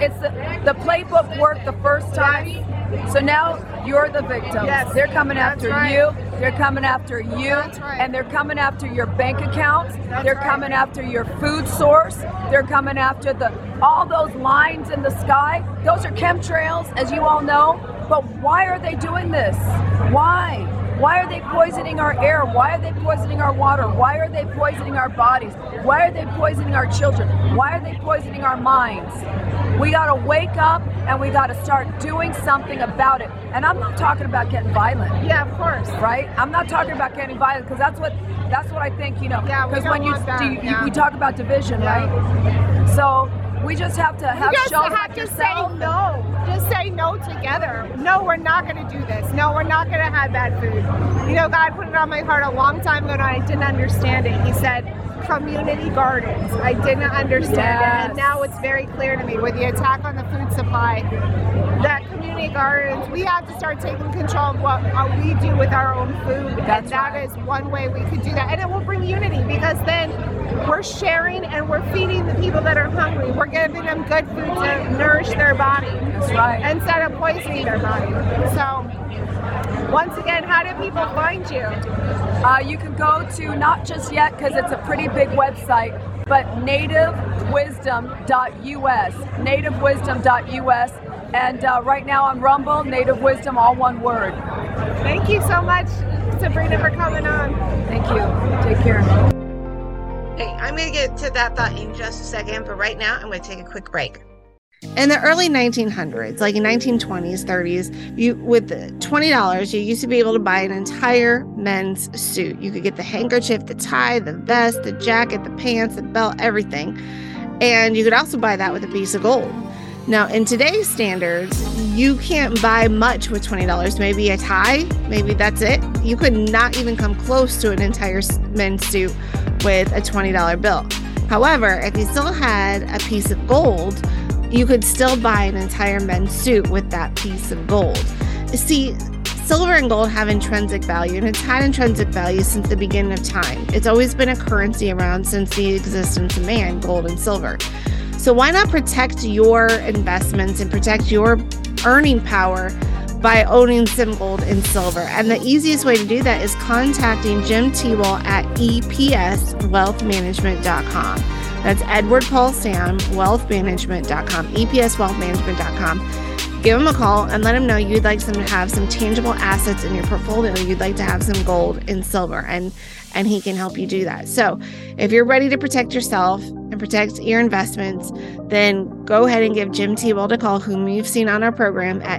the playbook worked the first time. Yes. So now you're the victim. Yes. They're coming after you. They're coming after you. That's right. And they're coming after your bank accounts. That's they're right. coming after your food source. They're coming after all those lines in the sky. Those are chemtrails, as you all know. But why are they doing this? Why? Why are they poisoning our air? Why are they poisoning our water? Why are they poisoning our bodies? Why are they poisoning our children? Why are they poisoning our minds? We got to wake up, and we got to start doing something about it. And I'm not talking about getting violent. Yeah, of course. Right? I'm not talking about getting violent, because that's what I think, you know. Yeah, because when we talk about division, Yeah. right? So we just have to have shows like yourself. Say no. Just say no together. No, we're not going to do this. No, we're not going to have bad food. You know, God put it on my heart a long time ago, and I didn't understand it. He said, community gardens. I didn't understand Yes. it, and now it's very clear to me with the attack on the food supply that community gardens, we have to start taking control of what we do with our own food. That's and that right. is one way we could do that. And it will bring unity because then we're sharing and we're feeding the people that are hungry. We're giving them good food to nourish their body. That's right. Instead of poisoning their body. So, once again, how do people find you? You can go to, not just yet because it's a pretty big website, but nativewisdom.us. Nativewisdom.us. And right now on Rumble, Native Wisdom, all one word. Thank you so much, Sabrina, for coming on. Thank you. Take care. Hey, I'm going to get to that thought in just a second, but right now I'm going to take a quick break. In the early 1900s, like in 1920s, 30s, with $20, you used to be able to buy an entire men's suit. You could get the handkerchief, the tie, the vest, the jacket, the pants, the belt, everything. And you could also buy that with a piece of gold. Now, in today's standards, you can't buy much with $20. Maybe a tie, maybe that's it. You could not even come close to an entire men's suit with a $20 bill. However, if you still had a piece of gold, you could still buy an entire men's suit with that piece of gold. See, silver and gold have intrinsic value, and it's had intrinsic value since the beginning of time. It's always been a currency around since the existence of man, gold and silver. So why not protect your investments and protect your earning power by owning some gold and silver? And the easiest way to do that is contacting Jim Tebow at EPSwealthmanagement.com. That's Edward Paul Sam, wealthmanagement.com, EPSwealthmanagement.com. Give him a call and let him know you'd like to have some tangible assets in your portfolio. You'd like to have some gold and silver, and he can help you do that. So if you're ready to protect yourself and protect your investments, then go ahead and give Jim Tebow a call, whom you've seen on our program at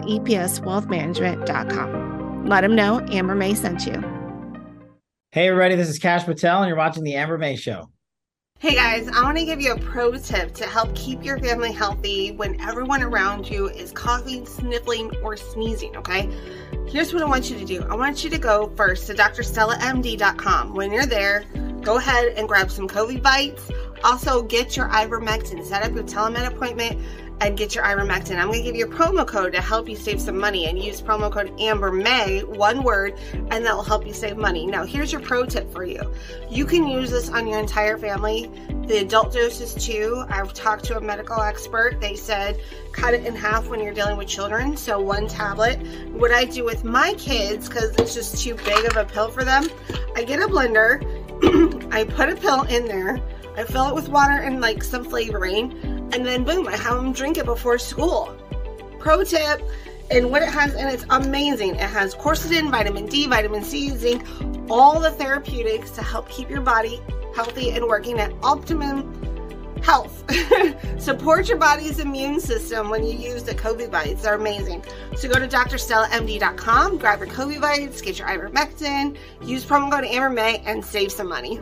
EPSwealthmanagement.com. Let him know Amber May sent you. Hey everybody, this is Kash Patel and you're watching The Amber May Show. Hey guys, I want to give you a pro tip to help keep your family healthy when everyone around you is coughing, sniffling, or sneezing, okay? Here's what I want you to do. I want you to go first to drstellamd.com. When you're there, go ahead and grab some COVID bites. Also, get your ivermectin. Set up your telemed appointment and get your ivermectin. I'm going to give you a promo code to help you save some money, and use promo code AmberMay, one word, and that will help you save money. Now, here's your pro tip for you. You can use this on your entire family. The adult doses too. I've talked to a medical expert. They said cut it in half when you're dealing with children. So 1 tablet. What I do with my kids, because it's just too big of a pill for them, I get a blender. I put a pill in there. I fill it with water and like some flavoring, and then boom, I have them drink it before school. Pro tip. And what it has, and it's amazing. It has quercetin, vitamin D, vitamin C, zinc, all the therapeutics to help keep your body healthy and working at optimum health. Support your body's immune system when you use the COVID bites. They're amazing. So go to drstellamd.com, grab your COVID bites, get your ivermectin, use promo code AmberMay, and save some money.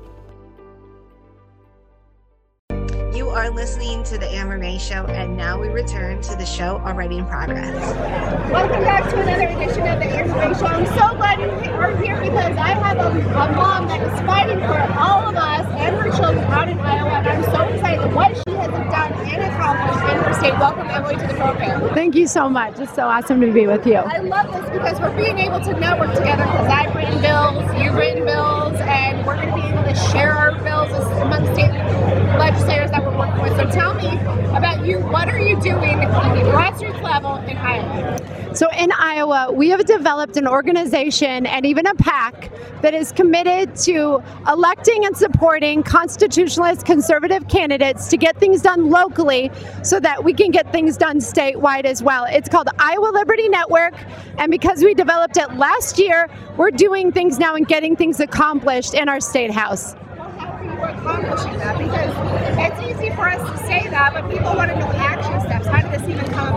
You are listening to the Amber May Show, and now we return to the show already in progress. Welcome back to another edition of the Amber May Show. I'm so glad you are here because I have a mom that is fighting for all of us and her children out in Iowa, and I'm so excited what she has done and accomplished in her state. Welcome, Emily, to the program. Thank you so much. It's so awesome to be with you. I love this because we're being able to network together because I've written bills, you've written bills, and we're going to be able to share our bills among state legislators that we're working with. So tell me about you. What are you doing on the grassroots level in Iowa? So in Iowa, we have developed an organization and even a PAC that is committed to electing and supporting constitutionalist conservative candidates to get things done locally so that we can get things done statewide as well. It's called Iowa Liberty Network, and because we developed it last year, we're doing things now and getting things accomplished in our state house. Accomplishing that, because it's easy for us to say that, but people want to know action steps. How did this even come about?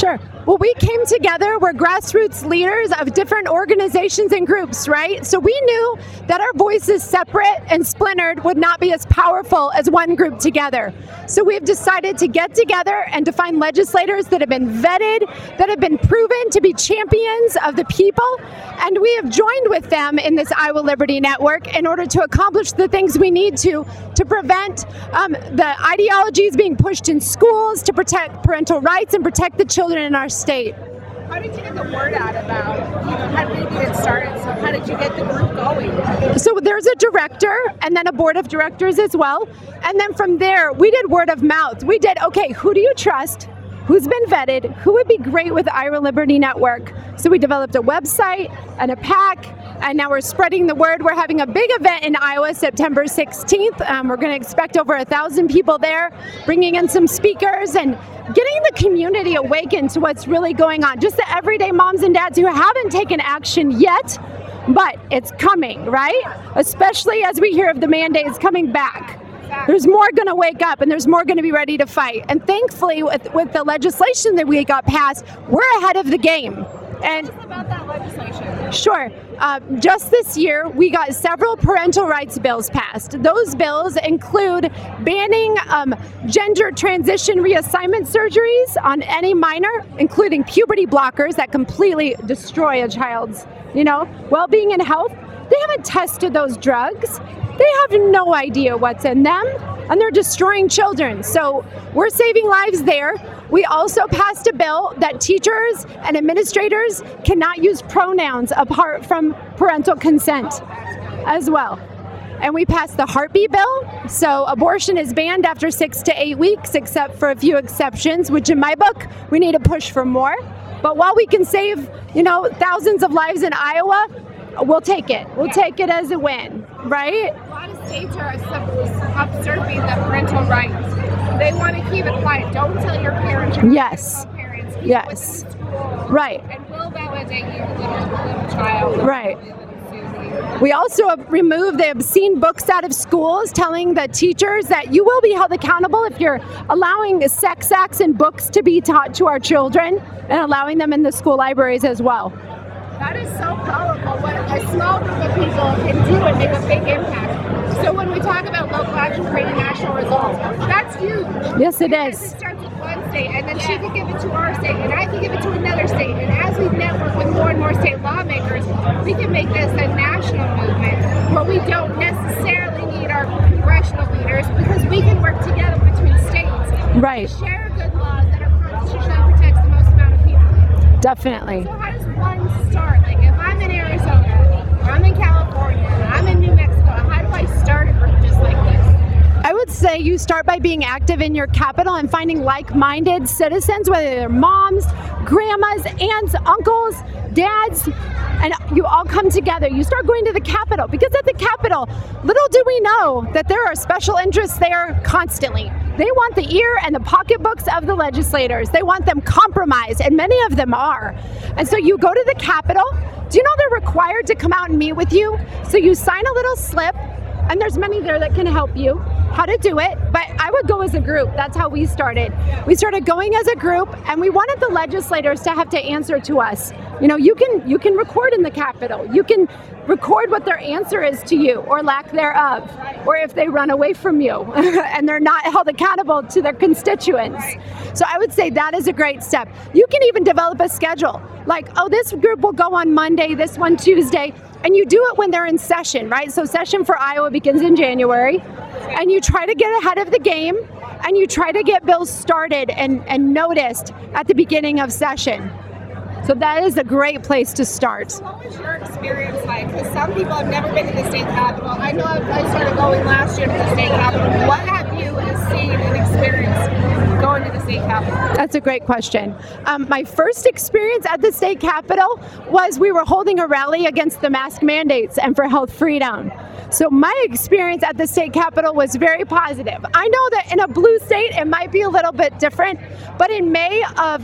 Sure. Well, we came together. We're grassroots leaders of different organizations and groups, right? So we knew that our voices separate and splintered would not be as powerful as one group together. So we've decided to get together and to find legislators that have been vetted, that have been proven to be champions of the people. And we have joined with them in this Iowa Liberty Network in order to accomplish the things we need to prevent the ideologies being pushed in schools, to protect parental rights and protect the children in our state. How did you get the word out about, how did you get started? So how did you get the group going? So there's a director and then a board of directors as well. And then from there, we did word of mouth. We did, okay, who do you trust? Who's been vetted? Who would be great with the Iowa Liberty Network? So we developed a website and a PAC, and now we're spreading the word. We're having a big event in Iowa, September 16th. We're going to expect over 1,000 people there, bringing in some speakers and getting the community awakened to what's really going on. Just the everyday moms and dads who haven't taken action yet, but it's coming, right? Especially as we hear of the mandates coming back. There's more going to wake up, and there's more going to be ready to fight. And thankfully, with the legislation that we got passed, we're ahead of the game. And Tell us about that legislation. Sure. Just this year, we got several parental rights bills passed. Those bills include banning gender transition reassignment surgeries on any minor, including puberty blockers that completely destroy a child's, well-being and health. They haven't tested those drugs. They have no idea what's in them, and they're destroying children. So we're saving lives there. We also passed a bill that teachers and administrators cannot use pronouns apart from parental consent as well. And we passed the heartbeat bill. So abortion is banned after 6 to 8 weeks, except for a few exceptions, which in my book, we need to push for more. But while we can save, thousands of lives in Iowa, we'll take it. We'll take it as a win, right? A lot of states are observing the parental rights. They want to keep it quiet. Don't tell your parents. Yes. Parents. Keep Yes. it within school. Right. And will validate you, little child. Right. Little Susie. We also have removed the obscene books out of schools, telling the teachers that you will be held accountable if you're allowing sex acts in books to be taught to our children and allowing them in the school libraries as well. That is so powerful. What a small group of people can do and make a big impact. So when we talk about local action creating national results, that's huge. Yes, it Because is. it starts with one state, and then she can give it to our state, and I can give it to another state. And as we network with more and more state lawmakers, we can make this a national movement where we don't necessarily need our congressional leaders, because we can work together between states Right. to share good laws that are constitutionally protects the most amount of people. Definitely. So how does one start? Like if I'm in Arizona, or I'm in California, or I'm in New Mexico, how do I start a group just like this? I would say you start by being active in your capital and finding like-minded citizens, whether they're moms, grandmas, aunts, uncles, dads, and you all come together. You start going to the Capitol, because at the Capitol, little do we know that there are special interests there constantly. They want the ear and the pocketbooks of the legislators. They want them compromised, and many of them are. And so you go to the Capitol. Do you know they're required to come out and meet with you? So you sign a little slip, and there's many there that can help you how to do it, but I would go as a group. That's how we started. We started going as a group, and we wanted the legislators to have to answer to us. You can record in the Capitol. You can record what their answer is to you, or lack thereof, or if they run away from you and they're not held accountable to their constituents. So I would say that is a great step. You can even develop a schedule, like, this group will go on Monday, this one Tuesday, and you do it when they're in session, right? So session for Iowa begins in January, and you try to get ahead of the game, and you try to get bills started and noticed at the beginning of session. So that is a great place to start. What was your experience like? Because some people have never been to the state capitol. I know I started going last year to the state capitol. What have you seen and experienced going to the state capitol? That's a great question. My first experience at the state capitol was we were holding a rally against the mask mandates and for health freedom. So my experience at the state capitol was very positive. I know that in a blue state, it might be a little bit different, but in May of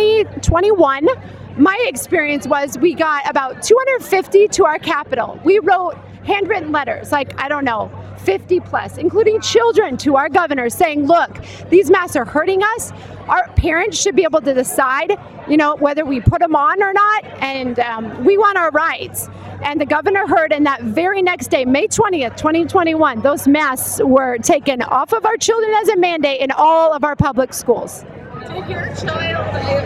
2021, my experience was we got about 250 to our capitol. We wrote handwritten letters, like, I don't know, 50 plus, including children, to our governor saying, look, these masks are hurting us. Our parents should be able to decide, whether we put them on or not, and we want our rights. And the governor heard, and that very next day, May 20th, 2021, those masks were taken off of our children as a mandate in all of our public schools. Did your child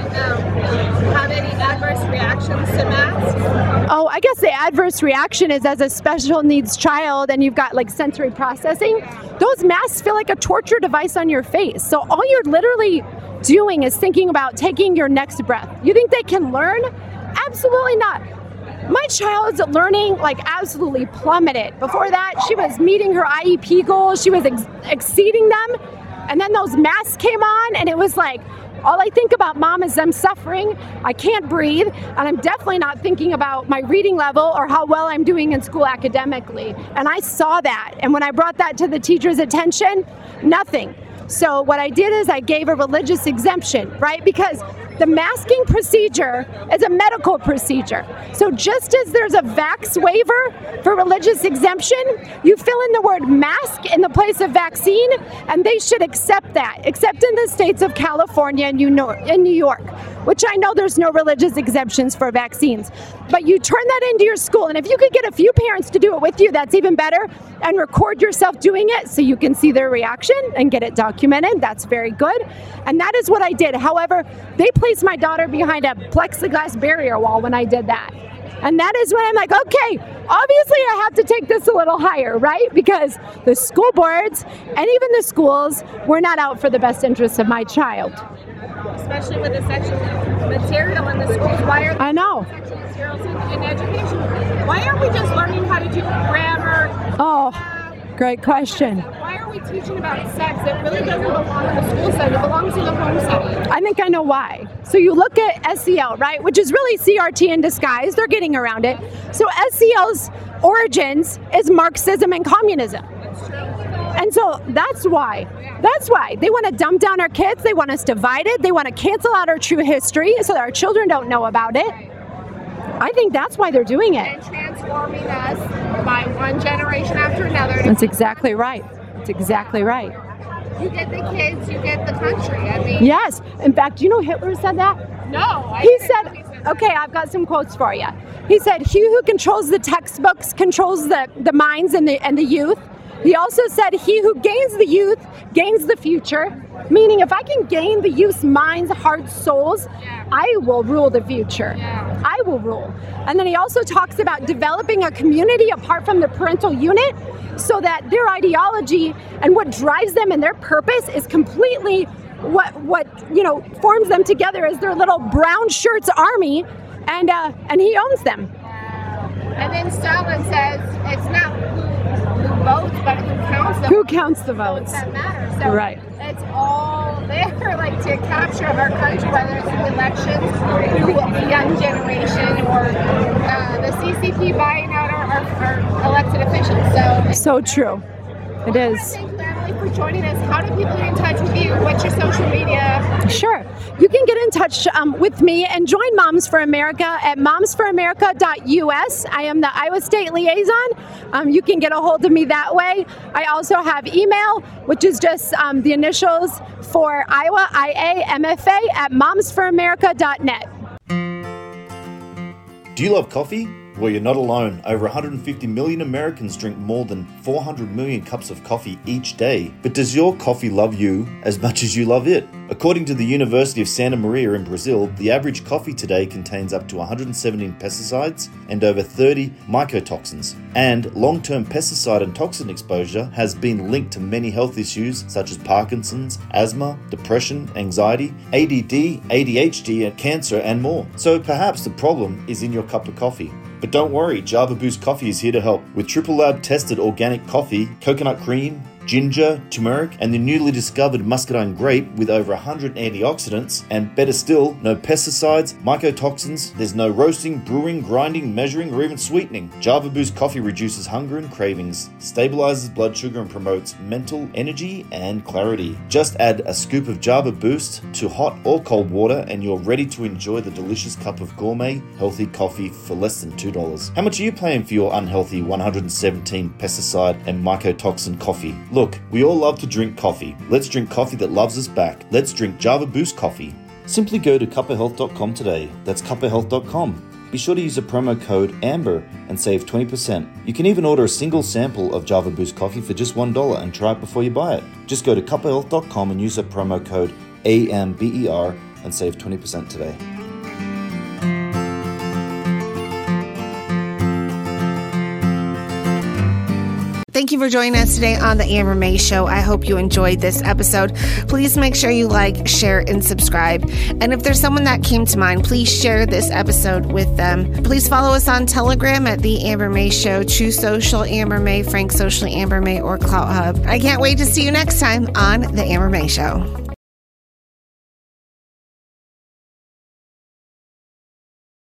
have any adverse reactions to masks? Oh, I guess the adverse reaction is as a special needs child and you've got like sensory processing, those masks feel like a torture device on your face. So all you're literally doing is thinking about taking your next breath. You think they can learn? Absolutely not. My child's learning absolutely plummeted. Before that, she was meeting her IEP goals. She was exceeding them. And then those masks came on and it was like, all I think about, Mom, is them suffering. I can't breathe. And I'm definitely not thinking about my reading level or how well I'm doing in school academically. And I saw that. And when I brought that to the teacher's attention, nothing. So what I did is I gave a religious exemption, right? Because the masking procedure is a medical procedure. So just as there's a vax waiver for religious exemption, you fill in the word mask in the place of vaccine, and they should accept that, except in the states of California and New York, which I know there's no religious exemptions for vaccines. But you turn that into your school, and if you could get a few parents to do it with you, that's even better, and record yourself doing it so you can see their reaction and get it documented. That's very good. And that is what I did. However, they placed my daughter behind a plexiglass barrier wall when I did that. And that is when I'm like, okay, obviously I have to take this a little higher, right? Because the school boards and even the schools were not out for the best interests of my child. Especially with the sexual material in the schools. Why are I know. sexual materials in education? Why aren't we just learning how to do grammar? Oh, great question. Why are we teaching about sex that really doesn't belong in the school setting? It belongs in the home setting. I think I know why. So you look at SEL, right, which is really CRT in disguise. They're getting around it. So SEL's origins is Marxism and communism. And so that's why. That's why. They want to dumb down our kids. They want us divided. They want to cancel out our true history so that our children don't know about it. I think that's why they're doing it. And transforming us by one generation after another. That's exactly right. That's exactly right. You get the kids, you get the country. I mean, Yes. In fact, do you know Hitler said that? no. He said, okay, I've got some quotes for you. He said, he who controls the textbooks controls the minds and the youth. He also said, he who gains the youth gains the future. Meaning, if I can gain the youth's minds, hearts, souls, I will rule the future. I will rule. And then he also talks about developing a community apart from the parental unit so that their ideology and what drives them and their purpose is completely what forms them together as their little brown shirts army, and he owns them. And then Stalin says it's not who votes, but who counts the Who counts the votes? that matter. So Right. it's all there to capture our country, whether it's through elections, through the young generation, or the CCP buying out our elected officials. So true. It is. Thank you, Emily, for joining us. How do people get in touch with you? What's your social media? Sure. You can get in touch with me and join Moms for America at momsforamerica.us. I am the Iowa State liaison. You can get a hold of me that way. I also have email, which is just the initials for Iowa, IAMFA, at momsforamerica.net. Do you love coffee? Well, you're not alone. Over 150 million Americans drink more than 400 million cups of coffee each day. But does your coffee love you as much as you love it? According to the University of Santa Maria in Brazil, the average coffee today contains up to 117 pesticides and over 30 mycotoxins. And long-term pesticide and toxin exposure has been linked to many health issues such as Parkinson's, asthma, depression, anxiety, ADD, ADHD, and cancer, and more. So perhaps the problem is in your cup of coffee. But don't worry, Java Boost Coffee is here to help. With Triple Lab tested organic coffee, coconut cream, ginger, turmeric, and the newly discovered muscadine grape with over 100 antioxidants, and better still, no pesticides, mycotoxins, there's no roasting, brewing, grinding, measuring, or even sweetening. Java Boost coffee reduces hunger and cravings, stabilizes blood sugar, and promotes mental energy and clarity. Just add a scoop of Java Boost to hot or cold water and you're ready to enjoy the delicious cup of gourmet, healthy coffee for less than $2. How much are you paying for your unhealthy 117 pesticide and mycotoxin coffee? Look, we all love to drink coffee. Let's drink coffee that loves us back. Let's drink Java Boost coffee. Simply go to cuppahealth.com today. That's cuppahealth.com. Be sure to use the promo code AMBER and save 20%. You can even order a single sample of Java Boost coffee for just $1 and try it before you buy it. Just go to cuppahealth.com and use the promo code AMBER and save 20% today. Thank you for joining us today on the Amber May Show. I hope you enjoyed this episode. Please make sure you like, share, and subscribe. And if there's someone that came to mind, please share this episode with them. Please follow us on Telegram at The Amber May Show, True Social Amber May, Frank Socially Amber May, or Clout Hub. I can't wait to see you next time on the Amber May Show.